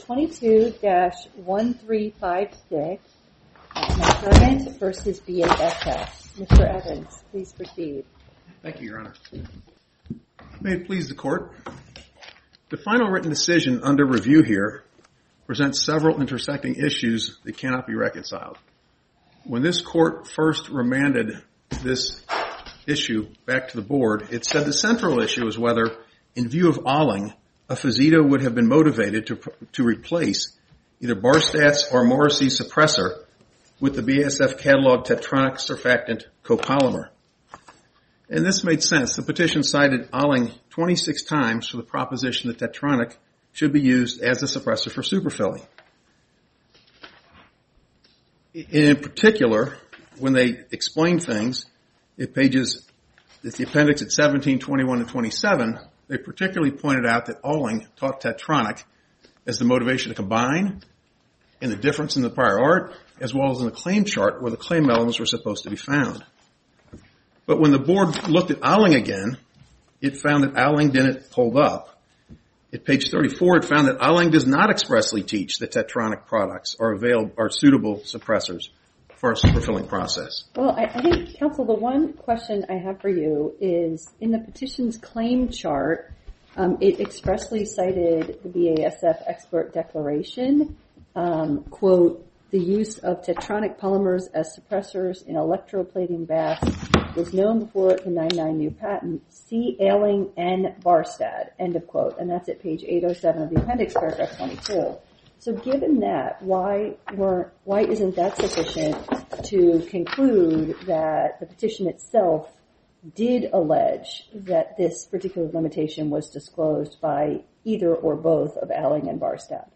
22-1356, McDermott versus BASF. Mr. Evans, please proceed. Thank you, Your Honor. May it please the Court. The final written decision under review here presents several intersecting issues that cannot be reconciled. When this Court first remanded this issue back to the Board, it said the central issue is whether, in view of Alling, a Fazito would have been motivated to replace either Barstadt's or Morrissey's suppressor with the BASF catalog Tetronic surfactant copolymer. And this made sense. The petition cited Alling 26 times for the proposition that Tetronic should be used as a suppressor for superfilling. In particular, when they explain things, it's the appendix at 17, 21, and 27, they particularly pointed out that Alling taught Tetronic as the motivation to combine and the difference in the prior art, as well as in the claim chart where the claim elements were supposed to be found. But when the Board looked at Alling again, it found that Alling didn't hold up. At page 34, it found that Alling does not expressly teach that Tetronic products are suitable suppressors for a superfilling process. Well, I think, counsel, the one question I have for you is, in the petition's claim chart, it expressly cited the BASF expert declaration, quote, the use of Tetronic polymers as suppressors in electroplating baths was known before the 99 patent. See Alling and Barstad, end of quote. And that's at page 807 of the appendix, paragraph 22. So given that, why isn't that sufficient to conclude that the petition itself did allege that this particular limitation was disclosed by either or both of Alling and Barstad?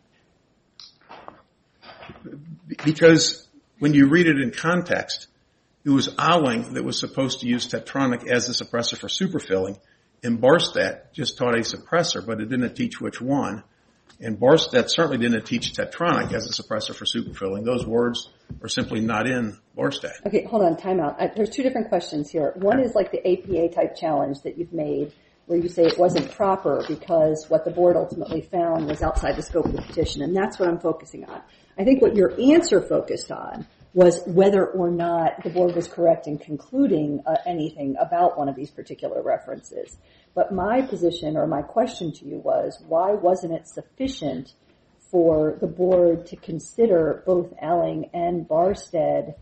Because when you read it in context, it was Alling that was supposed to use Tetronic as a suppressor for superfilling, and Barstadt just taught a suppressor, but it didn't teach which one. And Barstadt certainly didn't teach Tetronic as a suppressor for superfilling. Those words are simply not in Barstadt. Okay, hold on, time out. There's two different questions here. One is like the APA type challenge that you've made, where you say it wasn't proper because what the Board ultimately found was outside the scope of the petition, and that's what I'm focusing on. I think what your answer focused on was whether or not the Board was correct in concluding anything about one of these particular references. But my position or my question to you was, why wasn't it sufficient for the Board to consider both Alling and Barstad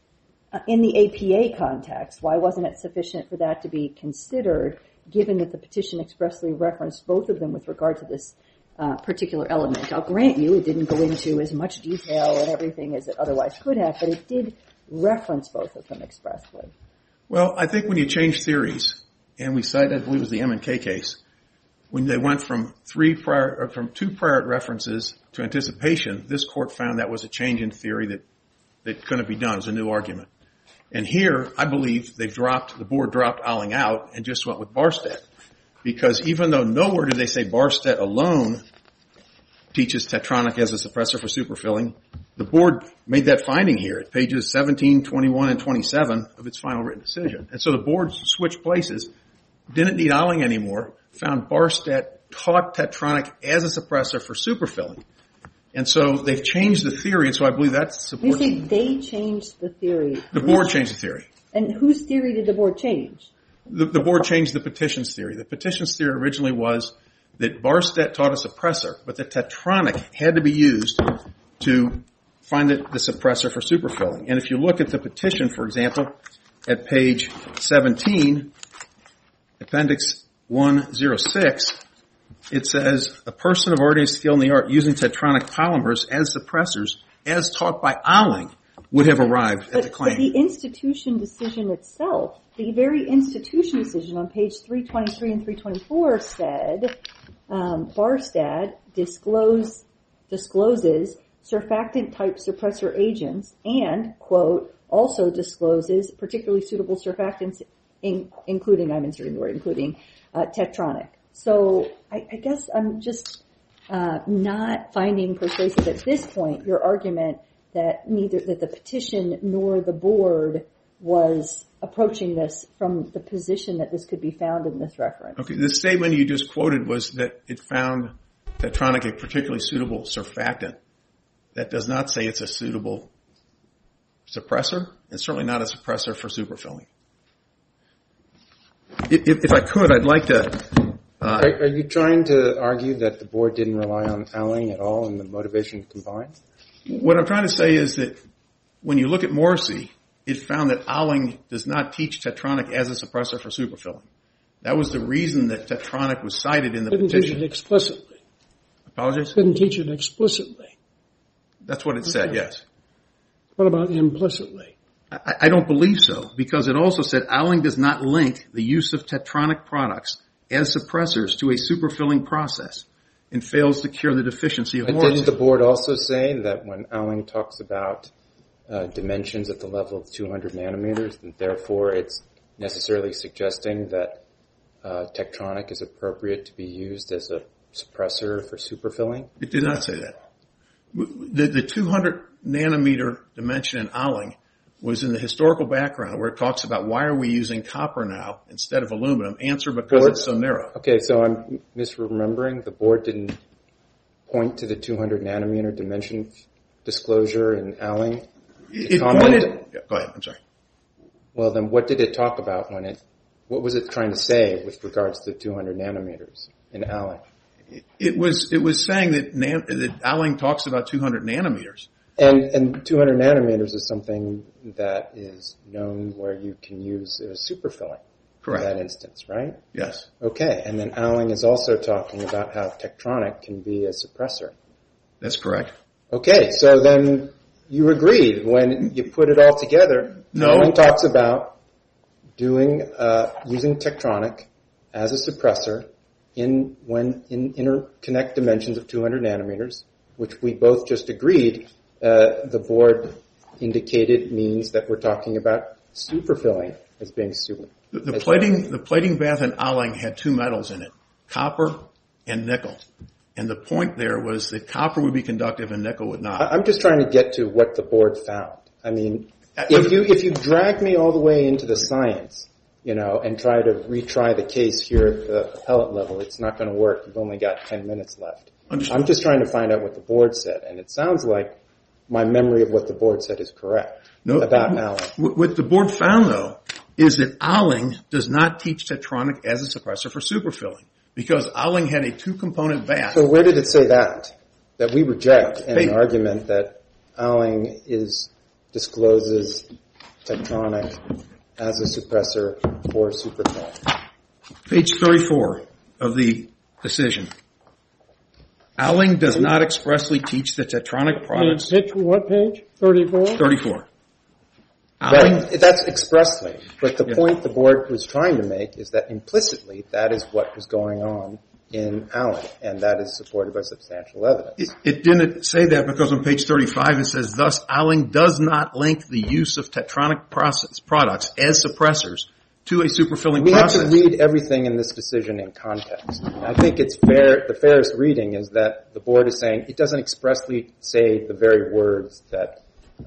in the APA context? Why wasn't it sufficient for that to be considered, given that the petition expressly referenced both of them with regard to this particular element? I'll grant you it didn't go into as much detail and everything as it otherwise could have, but it did reference both of them expressly. Well, I think when you change theories, and we cite, I believe it was the M&K case, when they went from two prior references to anticipation, this Court found that was a change in theory that couldn't be done. It was a new argument. And here, I believe the Board dropped Alling out and just went with Barstadt. Because even though nowhere did they say Barstadt alone teaches Tetronic as a suppressor for superfilling, the Board made that finding here at pages 17, 21, and 27 of its final written decision. And so the Board switched places, didn't need Alling anymore, found Barstadt taught Tetronic as a suppressor for superfilling. And so they've changed the theory, and so I believe that supports... You say they changed the theory. The Board changed the theory. And whose theory did the Board change? The Board changed the petition's theory. The petition's theory originally was that Barstadt taught a suppressor, but that Tetronic had to be used to find the suppressor for superfilling. And if you look at the petition, for example, at page 17, appendix 106, it says, a person of ordinary skill in the art using Tetronic polymers as suppressors, as taught by Alling, would have arrived at the claim. But the institution decision itself, the very institution decision on page 323 and 324 said, Barstadt discloses surfactant-type suppressor agents and, quote, also discloses particularly suitable surfactants, including, I'm inserting the word including, Tetronic. So I guess I'm just not finding persuasive at this point your argument that neither that the petition nor the Board was approaching this from the position that this could be found in this reference. Okay, the statement you just quoted was that it found Tetronic a particularly suitable surfactant. That does not say it's a suitable suppressor, and certainly not a suppressor for superfilling. If I could, I'd like to... Are you trying to argue that the board didn't rely on Alling at all in the motivation to combine? What I'm trying to say is that when you look at Morrissey, it found that Alling does not teach Tetronic as a suppressor for superfilling. That was the reason that Tetronic was cited in the petition. Didn't teach it explicitly. Apologies? Didn't teach it explicitly. That's what it said, yes. What about implicitly? I don't believe so, because it also said Alling does not link the use of Tetronic products as suppressors to a superfilling process and fails to cure the deficiency of Morrissey. Didn't the board also say that when Alling talks about dimensions at the level of 200 nanometers, and therefore it's necessarily suggesting that Tetronic is appropriate to be used as a suppressor for superfilling? It did not say that. The 200 nanometer dimension in Alling was in the historical background where it talks about why are we using copper now instead of aluminum. Answer, because it's so narrow. Okay, so I'm misremembering. The board didn't point to the 200 nanometer dimension disclosure in Alling? It pointed... Go ahead, I'm sorry. Well, then what did it talk about what was it trying to say with regards to 200 nanometers in Alling? It was saying that Alling talks about 200 nanometers. And 200 nanometers is something that is known where you can use superfilling. Correct. In that instance, right? Yes. Okay, and then Alling is also talking about how Tetronic can be a suppressor. That's correct. Okay, so then you agreed when you put it all together. No. Alling talks about using Tetronic as a suppressor in interconnect dimensions of 200 nanometers, which we both just agreed the board indicated means that we're talking about superfilling as being super. The plating bath in Alling had two metals in it, copper and nickel. And the point there was that copper would be conductive and nickel would not. I'm just trying to get to what the board found. I mean, if you drag me all the way into the science, and try to retry the case here at the appellate level, it's not going to work. You've only got 10 minutes left. Understood. I'm just trying to find out what the board said, and it sounds like my memory of what the board said is correct about Alling. What the board found, though, is that Alling does not teach Tetronic as a suppressor for superfilling because Alling had a two-component bath. So where did it say that? That we reject an argument that Alling discloses Tetronic as a suppressor for superfilling. Page 34 of the decision. Alling does not expressly teach the Tetronic products. What page? 34? 34. Right, that's expressly. But the point the board was trying to make is that implicitly that is what was going on in Alling, and that is supported by substantial evidence. It didn't say that because on page 35 it says, thus Alling does not link the use of Tetronic products as suppressors to a superfilling process. We have to read everything in this decision in context. I think it's fair. The fairest reading is that the board is saying it doesn't expressly say the very words that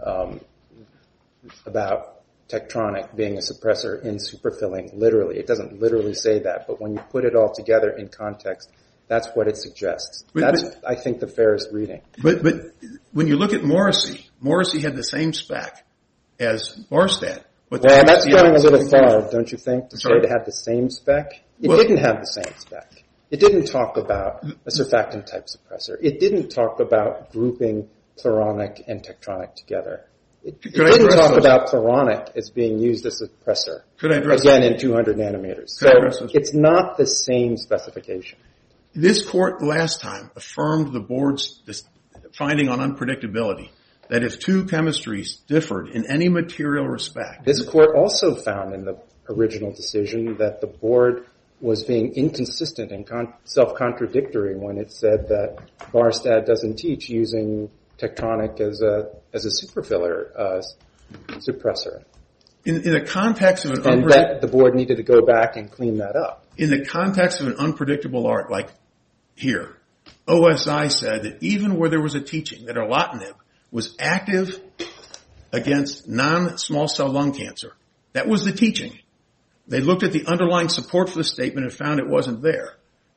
about Tetronic being a suppressor in superfilling. Literally, it doesn't literally say that. But when you put it all together in context, that's what it suggests. That's, I think, the fairest reading. But when you look at Morrissey had the same spec as Barstad. Well, that's going a little far, don't you think, to say it had the same spec? It didn't have the same spec. It didn't talk about a surfactant-type suppressor. It didn't talk about grouping Pleronic and Tetronic together. It didn't talk about Pleronic as being used as a suppressor, again, in 200 nanometers. So it's not the same specification. This court last time affirmed the board's finding on unpredictability. That if two chemistries differed in any material respect. This court also found in the original decision that the board was being inconsistent and self-contradictory when it said that Barstad doesn't teach using Tetronic as a superfiller suppressor. In the context of and that the board needed to go back and clean that up. In the context of an unpredictable art like here, OSI said that even where there was a teaching that erlotinib was active against non-small cell lung cancer. That was the teaching. They looked at the underlying support for the statement and found it wasn't there.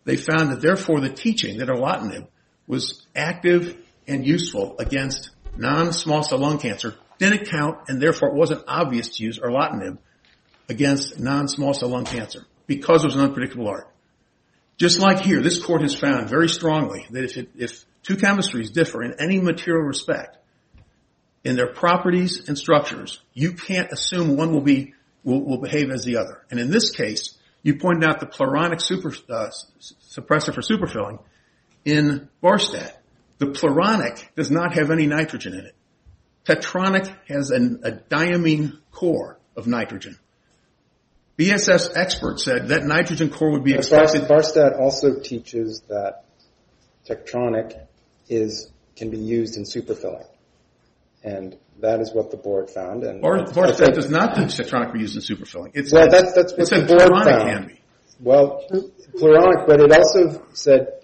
they found that therefore the teaching that erlotinib was active and useful against non-small cell lung cancer didn't count, and therefore it wasn't obvious to use erlotinib against non-small cell lung cancer because it was an unpredictable art. Just like here, this court has found very strongly that if two chemistries differ in any material respect in their properties and structures, you can't assume one will behave as the other. And in this case, you pointed out the pluronic suppressor for superfilling in Barstat. The pluronic does not have any nitrogen in it. Tetronic has a diamine core of nitrogen. BSF's expert said that nitrogen core would be expected. Barstat also teaches that Tetronic can be used in superfilling. And that is what the board found. And Barstat does not teach Tetronic be used in superfilling. That's what the board found. Can be. Well, pluronic, but it also said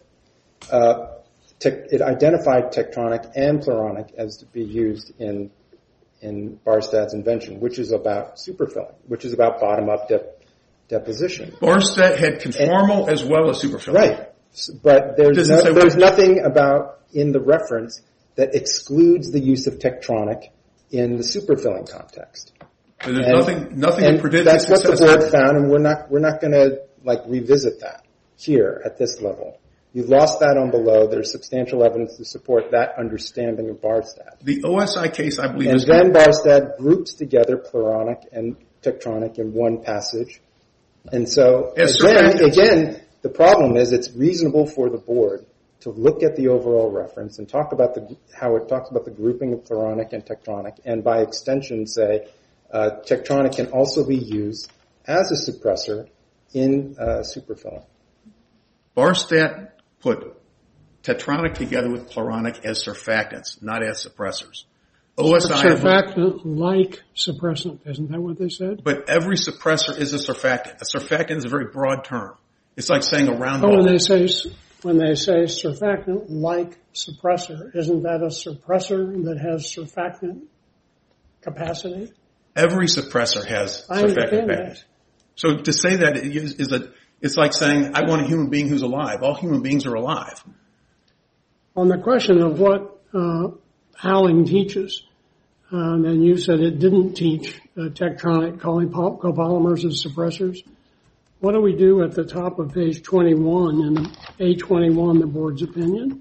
it identified Tetronic and pluronic as to be used in Barstat's invention, which is about superfilling, which is about bottom-up deposition. Barstat had conformal as well as superfilling. Right. But there's nothing about in the reference that excludes the use of Tetronic in the superfilling context. So there's nothing that predicts that's what the board found, and we're not going to revisit that here at this level. You lost that on below. There's substantial evidence to support that understanding of Barstat. The OSI case, I believe, and then Barstat groups together pluronic and Tetronic in one passage. And so, again, the problem is it's reasonable for the board to look at the overall reference and talk about how it talks about the grouping of pluronic and Tetronic, and by extension say Tetronic can also be used as a suppressor in superfilling. Barstat put Tetronic together with pluronic as surfactants, not as suppressors. OSI surfactant like suppressant, isn't that what they said? But every suppressor is a surfactant. A surfactant is a very broad term. It's like saying a round ball. When they say surfactant like suppressor, isn't that a suppressor that has surfactant capacity? Every suppressor has surfactant capacity. So to say that it's like saying, I want a human being who's alive. All human beings are alive. On the question of what Howling teaches, and you said it didn't teach Tetronic copolymers as suppressors. What do we do at the top of page 21 in A21, the board's opinion?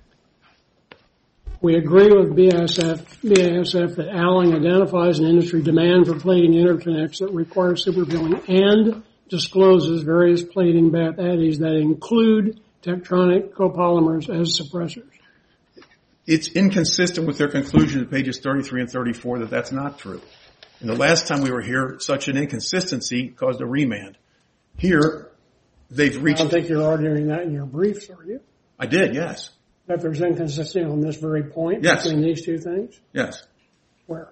We agree with BASF that Howling identifies an industry demand for plating interconnects that require superfilling and discloses various plating batteries that include Tetronic copolymers as suppressors. It's inconsistent with their conclusion at pages 33 and 34 that that's not true. And the last time we were here, such an inconsistency caused a remand. Here, they've reached... I don't think you're arguing that in your briefs, are you? I did, yes. That there's inconsistency on this very point yes. between these two things? Yes. Where?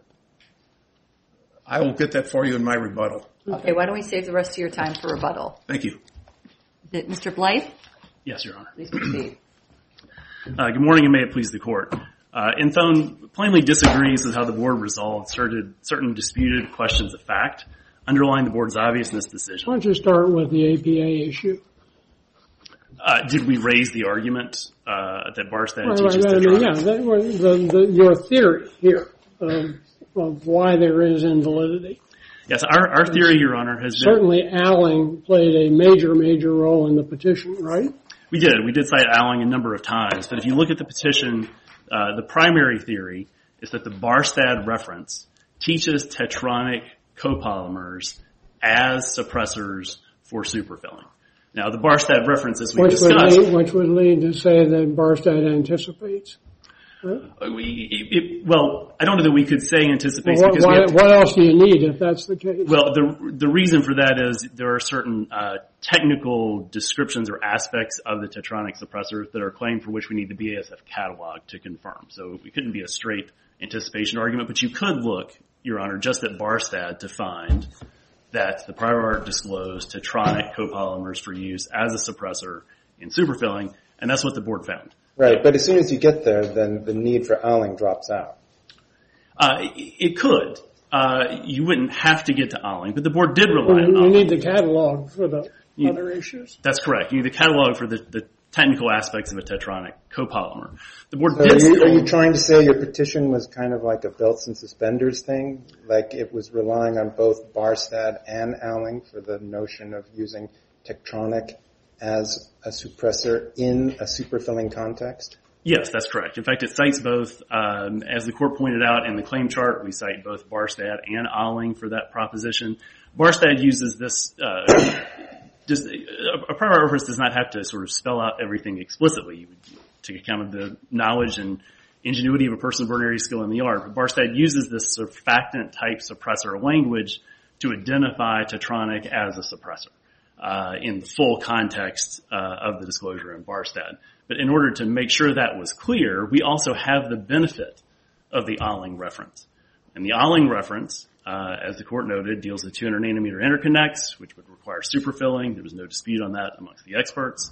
I will get that for you in my rebuttal. Okay, why don't we save the rest of your time for rebuttal? Thank you. Mr. Blythe? Yes, Your Honor. Please proceed. Good morning, and may it please the Court. Enthone plainly disagrees with how the Board resolved certain disputed questions of fact underlying the Board's obviousness decision. Why don't you start with the APA issue? Did we raise the argument that Barstat teaches Tetronic? Yeah, your theory here of why there is invalidity. Yes, our theory, Your Honor, has been... Certainly Alling played a major role in the petition, right? We did. We did cite Alling a number of times. But if you look at the petition, the primary theory is that the Barstat reference teaches Tetronic copolymers as suppressors for superfilling. Now, the Barstat reference, as we discussed... Which would lead to say that Barstat anticipates. Huh? Well, I don't know that we could say anticipates. Well, what else do you need if that's the case? Well, the reason for that is there are certain technical descriptions or aspects of the Tetronic suppressors that are claimed for which we need the BASF catalog to confirm. So it couldn't be a straight anticipation argument, but you could look, Your Honor, just at Barstat to find that the prior art disclosed Tetronic copolymers for use as a suppressor in superfilling, and that's what the Board found. Right, but as soon as you get there, then the need for Alling drops out. It could. You wouldn't have to get to Alling, but the Board did rely on You Alling. need the catalog for the other issues. That's correct. You need the catalog for the technical aspects of a tetronic copolymer. The board are you trying to say your petition was kind of like a belts and suspenders thing? Like it was relying on both Barstad and Alling for the notion of using Tektronix as a suppressor in a superfilling context? Yes, that's correct. In fact, it cites both, as the court pointed out in the claim chart, we cite both Barstad and Alling for that proposition. Barstad uses this, just a prior reference does not have to sort of spell out everything explicitly. You would take account of the knowledge and ingenuity of a person of ordinary skill in the art. But Barstad uses this surfactant type suppressor language to identify Tetronic as a suppressor in the full context of the disclosure in Barstad. But in order to make sure that was clear, we also have the benefit of the Alling reference. And the Alling reference, as the court noted, deals with 200 nanometer interconnects, which would require superfilling. There was no dispute on that amongst the experts.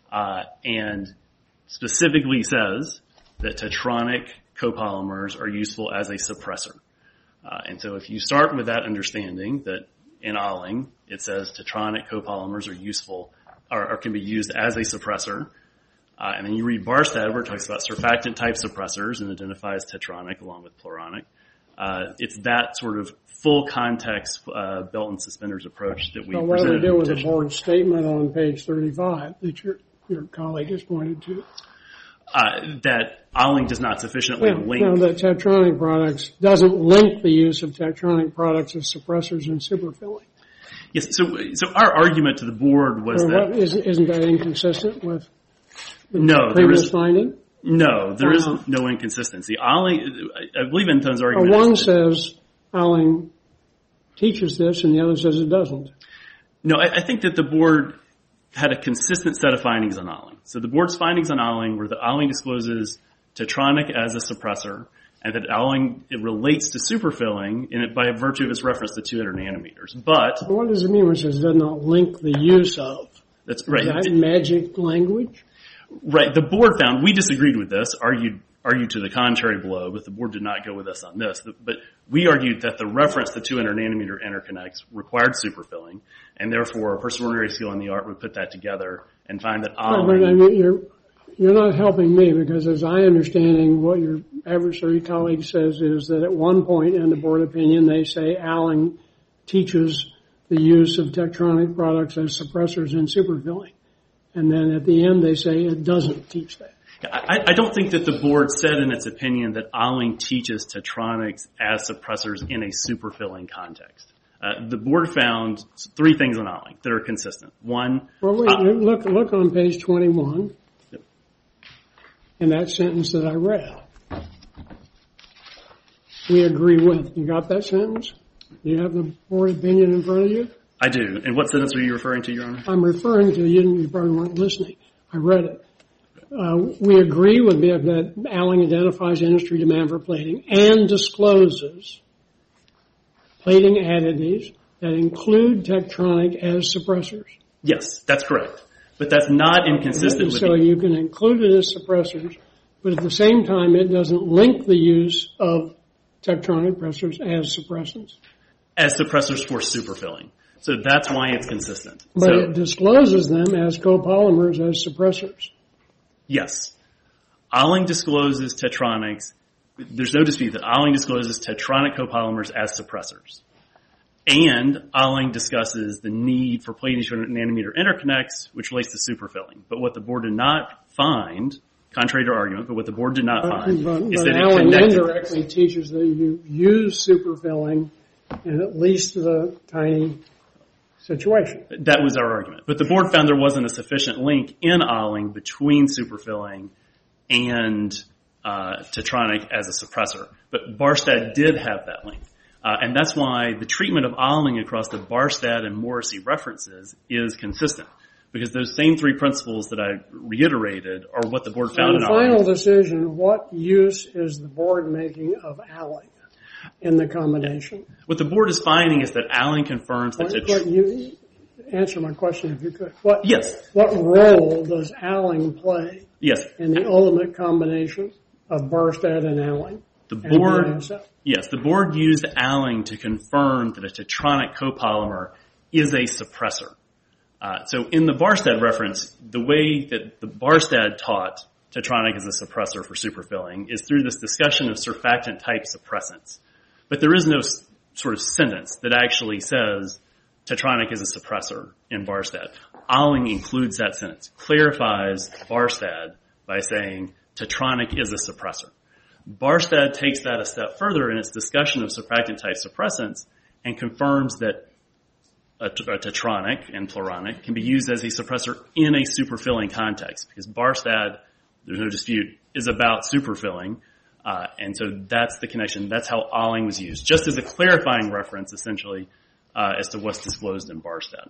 And specifically says that Tetronic copolymers are useful as a suppressor. And so if you start with that understanding that in Alling, it says Tetronic copolymers are useful or can be used as a suppressor. And then you read Barstad where it talks about surfactant type suppressors and identifies Tetronic along with Pluronic. It's that sort of full context belt and suspenders approach that we presented. What do we do with the board statement on page 35 that your colleague has pointed to? That Alling does not sufficiently link. No, that Tetronic products doesn't link the use of Tetronic products as suppressors and superfilling. Yes, so our argument to the board was that... Isn't that inconsistent with the previous finding? No, there is no inconsistency. Alling, I believe Intone's argument one says Alling teaches this and the other says it doesn't. No, I think that the board had a consistent set of findings on Alling. So the board's findings on Alling were that Alling discloses Tetronic as a suppressor and that Alling, it relates to superfilling by virtue of its reference to 200 nanometers. But what does it mean when it says it does not link the use of? That's right. Is that magic language? Right. The board found, we disagreed with this, argued to the contrary below, but the board did not go with us on this. But we argued that the reference to 200 nanometer interconnects required superfilling, and therefore a person of ordinary skill in the art would put that together and find that Alling... You're not helping me because as I understanding what your adversary colleague says is that at one point in the board opinion they say Alling teaches the use of Tetronic products as suppressors and superfilling. And then at the end they say it doesn't teach that. I don't think that the board said in its opinion that Alling teaches Tetronics as suppressors in a superfilling context. The board found three things on Alling that are consistent. One... Well, wait, look on page 21 in that sentence that I read. We agree with. You got that sentence? Do you have the board opinion in front of you? I do. And what sentence are you referring to, Your Honor? I'm referring to, you probably weren't listening. I read it. We agree with that Alling identifies industry demand for plating and discloses plating additives that include Tetronic as suppressors. Yes, that's correct. But that's not inconsistent with... So you can include it as suppressors, but at the same time it doesn't link the use of Tetronic pressors as suppressants. As suppressors for superfilling. So that's why it's consistent. But it discloses them as copolymers as suppressors. Yes. Alling discloses Tetronics. There's no dispute that Alling discloses Tetronic copolymers as suppressors. And Alling discusses the need for plating 200 nanometer interconnects, which relates to superfilling. But what the board did not find, contrary to argument, but what the board did not find is that Alling indirectly teaches that you use superfilling in at least the tiny situation. That was our argument. But the board found there wasn't a sufficient link in Alling between superfilling and Tetronic as a suppressor. But Barstad did have that link. And that's why the treatment of Alling across the Barstad and Morrissey references is consistent. Because those same three principles that I reiterated are what the board found in Alling. The final decision, what use is the board making of Alling in the combination? What the board is finding is that Alling confirms that you answer my question if you could. Yes. What role does Alling play in the ultimate combination of Barstad and Alling? The board used Alling to confirm that a Tetronic copolymer is a suppressor. So in the Barstad reference, the way that the Barstad taught Tetronic as a suppressor for superfilling is through this discussion of surfactant-type suppressants. But there is no sort of sentence that actually says Tetronic is a suppressor in Barstad. Alling includes that sentence, clarifies Barstad by saying Tetronic is a suppressor. Barstad takes that a step further in its discussion of surfactant-type suppressants and confirms that a Tetronic and Pluronic can be used as a suppressor in a superfilling context, because Barstad, there's no dispute, is about superfilling, and so that's the connection. That's how Alling was used, just as a clarifying reference, essentially, as to what's disclosed in Barstad.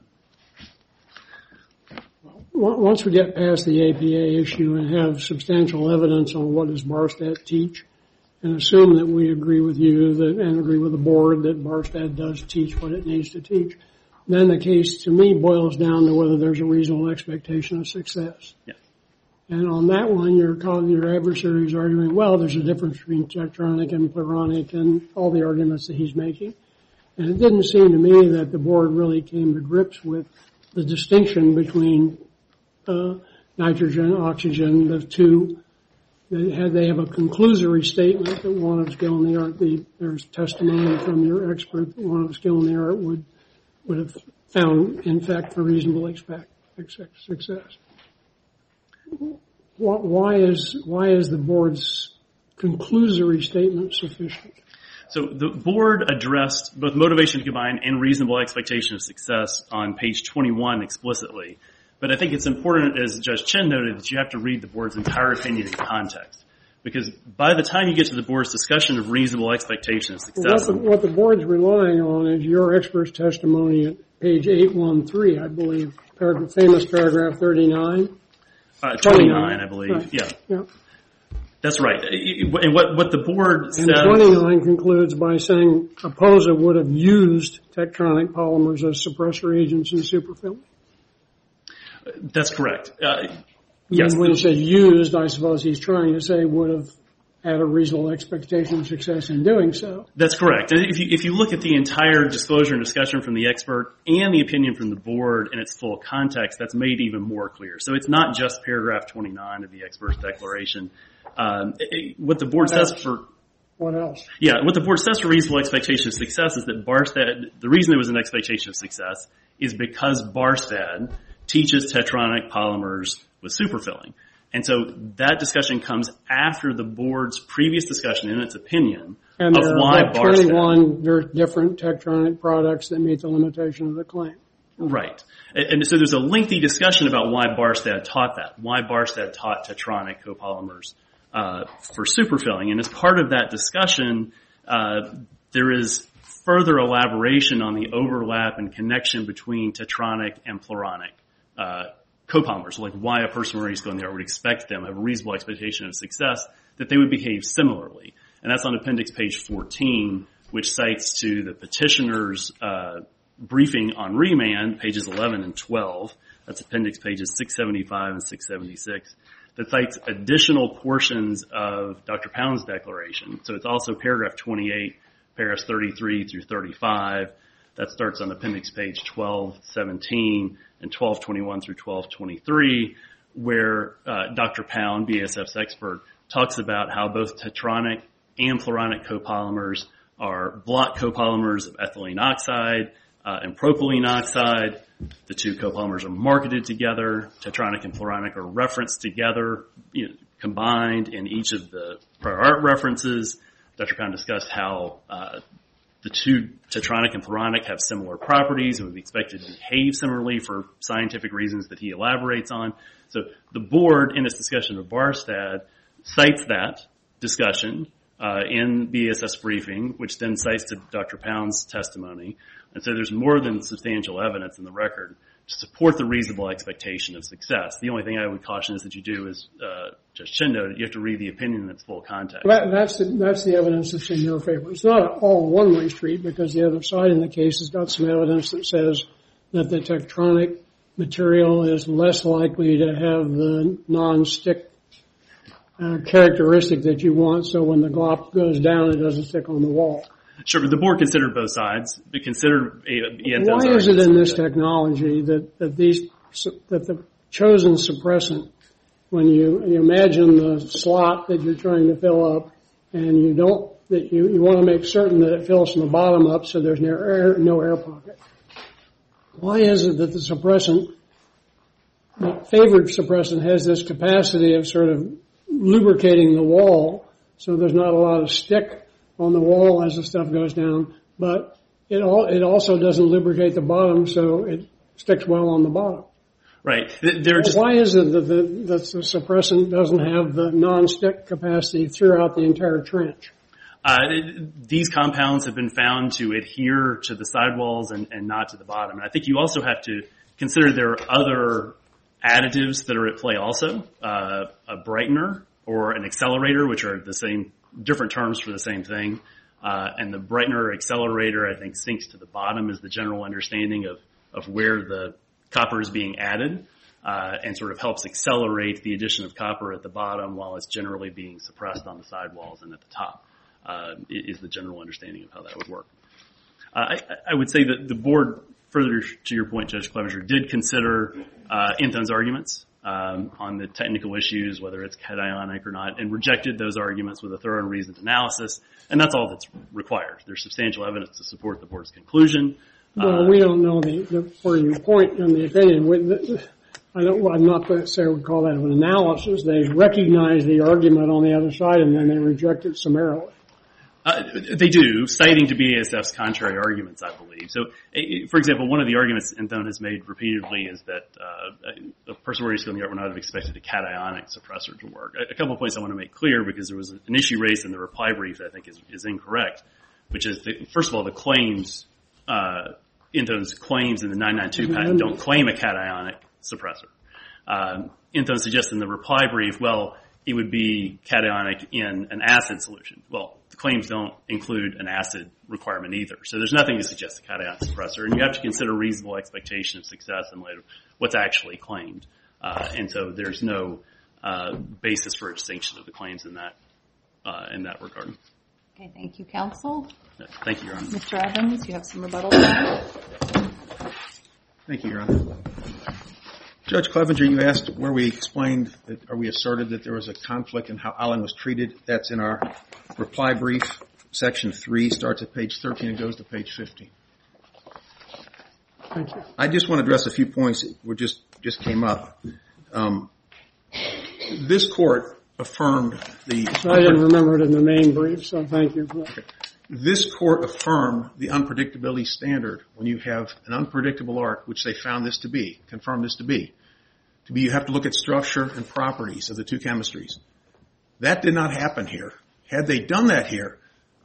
Once we get past the APA issue and have substantial evidence on what does Barstad teach, and assume that we agree with you and agree with the board that Barstad does teach what it needs to teach, then the case to me boils down to whether there's a reasonable expectation of success. Yeah. And on that one, your adversary is arguing, well, there's a difference between Tetronic and Pluronic and all the arguments that he's making. And it didn't seem to me that the board really came to grips with the distinction between nitrogen, oxygen, the two. They have a conclusory statement that one of skill in the art, there's testimony from your expert that one of skill in the art would have found, in fact, for reasonable success. Why is the board's conclusory statement sufficient? So the board addressed both motivation to combine and reasonable expectation of success on page 21 explicitly. But I think it's important, as Judge Chen noted, that you have to read the board's entire opinion in context. Because by the time you get to the board's discussion of reasonable expectation of success... What the board's relying on is your expert's testimony at page 813, I believe, famous paragraph 39. 29, I believe. Right. Yeah. That's right. And what the board says... And 29 concludes by saying APOSA would have used Tetronic polymers as suppressor agents in superfilling. That's correct. Yes. When he says used, I suppose he's trying to say would have had a reasonable expectation of success in doing so. That's correct. If you look at the entire disclosure and discussion from the expert and the opinion from the board in its full context, that's made even more clear. So it's not just paragraph 29 of the expert's declaration. What the board says for... What else? Yeah, what the board says for reasonable expectation of success is that Barstad, the reason it was an expectation of success is because Barstad teaches Tetronic polymers with superfilling. And so that discussion comes after the board's previous discussion, in its opinion, and of why Barstad... 21 different Tetronic products that meet the limitation of the claim. Right. And so there's a lengthy discussion about why Barstad taught that, why Barstad taught Tetronic copolymers for superfilling. And as part of that discussion, there is further elaboration on the overlap and connection between Tetronic and Pluronic copolymers, like why a person who is going there would expect them, have a reasonable expectation of success, that they would behave similarly. And that's on appendix page 14, which cites to the petitioner's briefing on remand, pages 11 and 12. That's appendix pages 675 and 676. That cites additional portions of Dr. Pound's declaration. So it's also paragraph 28, paragraphs 33 through 35. That starts on appendix page 1217 and 1221 through 1223, where Dr. Pound, BASF's expert, talks about how both Tetronic and Pluronic copolymers are block copolymers of ethylene oxide and propylene oxide. The two copolymers are marketed together. Tetronic and Pluronic are referenced together, combined in each of the prior art references. Dr. Pound discussed how the two, Tetronic and Pluronic, have similar properties and would be expected to behave similarly for scientific reasons that he elaborates on. So the board, in its discussion of Barstad, cites that discussion in BASF's briefing, which then cites to Dr. Pound's testimony. And so there's more than substantial evidence in the record to support the reasonable expectation of success. The only thing I would caution is that you do, as Judge Chen noted, you have to read the opinion in its full context. That's the evidence that's in your favor. It's not all one-way street, because the other side in the case has got some evidence that says that the Tetronic material is less likely to have the non-stick characteristic that you want, so when the glop goes down, it doesn't stick on the wall. Sure, the board considered both sides. It considered Why is it in this technology that the chosen suppressant, when you imagine the slot that you're trying to fill up, and you want to make certain that it fills from the bottom up so there's no air pocket? Why is it that the favored suppressant has this capacity of sort of lubricating the wall so there's not a lot of stick on the wall as the stuff goes down, but it also doesn't lubricate the bottom so it sticks well on the bottom? Right. Why is it that the suppressant doesn't have the non-stick capacity throughout the entire trench? These compounds have been found to adhere to the sidewalls and not to the bottom. And I think you also have to consider there are other additives that are at play also. A brightener or an accelerator, which are different terms for the same thing. And the brightener or accelerator, I think, sinks to the bottom is the general understanding of where the copper is being added, and sort of helps accelerate the addition of copper at the bottom while it's generally being suppressed on the sidewalls and at the top, is the general understanding of how that would work. I would say that the board, further to your point, Judge Clevenger, did consider Enthon's arguments on the technical issues, whether it's cationic or not, and rejected those arguments with a thorough and reasoned analysis, and that's all that's required. There's substantial evidence to support the board's conclusion. Well, we don't know where you point in the opinion. I'm not going to say we call that an analysis. They recognize the argument on the other side, and then they reject it summarily. They do, citing to BASF's contrary arguments, I believe. So, for example, one of the arguments Enthon has made repeatedly is that a person where he's going to would not have expected a cationic suppressor to work. A couple of points I want to make clear, because there was an issue raised in the reply brief that I think is incorrect, which is, first of all, the claims, Enthon's claims in the 992 patent don't claim a cationic suppressor. Enthon suggests in the reply brief, well, it would be cationic in an acid solution. Well, the claims don't include an acid requirement either. So there's nothing to suggest a cationic suppressor. And you have to consider reasonable expectation of success in light of what's actually claimed. And so there's no basis for a distinction of the claims in that regard. Okay, thank you, counsel. Thank you, Your Honor. Mr. Evans, you have some rebuttal time. Thank you, Your Honor. Judge Clevenger, you asked where we explained that, or we asserted that there was a conflict in how Allen was treated. That's in our reply brief. Section 3 starts at page 13 and goes to page 15. Thank you. I just want to address a few points that just came up. This court affirmed the... I didn't remember it in the main brief, so thank you. Okay. This court affirmed the unpredictability standard when you have an unpredictable arc, which they found this to be, confirmed this to be. You have to look at structure and properties of the two chemistries. That did not happen here. Had they done that here,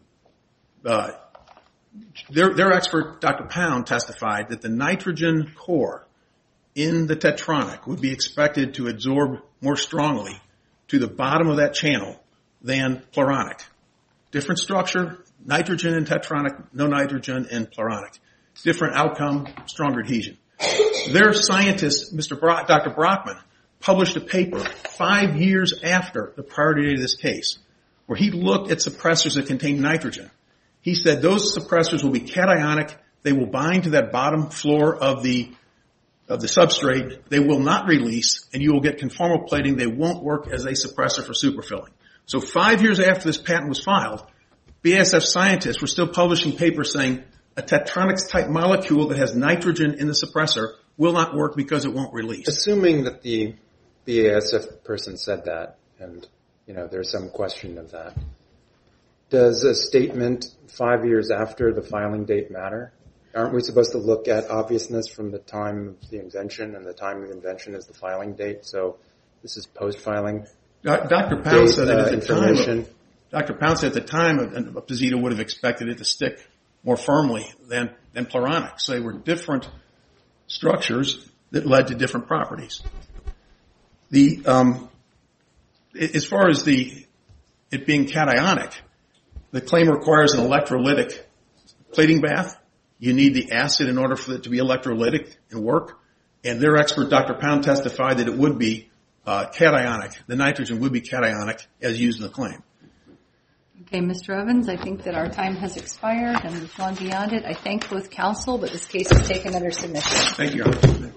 their expert, Dr. Pound, testified that the nitrogen core in the Tetronic would be expected to absorb more strongly to the bottom of that channel than Pluronic. Different structure, nitrogen in Tetronic, no nitrogen in Pluronic. Different outcome, stronger adhesion. Their scientist, Dr. Brockman, published a paper 5 years after the priority date of this case, where he looked at suppressors that contain nitrogen. He said those suppressors will be cationic. They will bind to that bottom floor of the substrate. They will not release, and you will get conformal plating. They won't work as a suppressor for superfilling. So 5 years after this patent was filed, BASF scientists were still publishing papers saying a Tetronics-type molecule that has nitrogen in the suppressor will not work because it won't release. Assuming that the BASF person said that, and there's some question of that, does a statement 5 years after the filing date matter? Aren't we supposed to look at obviousness from the time of the invention, and the time of the invention is the filing date? So this is post-filing. Dr. Pound said that at the time, a Posita would have expected it to stick more firmly than Pluronic. So they were different structures that led to different properties. As far as it being cationic, the claim requires an electrolytic plating bath. You need the acid in order for it to be electrolytic and work. And their expert, Dr. Pound, testified that it would be cationic. The nitrogen would be cationic as used in the claim. Okay, Mr. Evans, I think that our time has expired and we've gone beyond it. I thank both counsel, but this case is taken under submission. Thank you, Your Honor.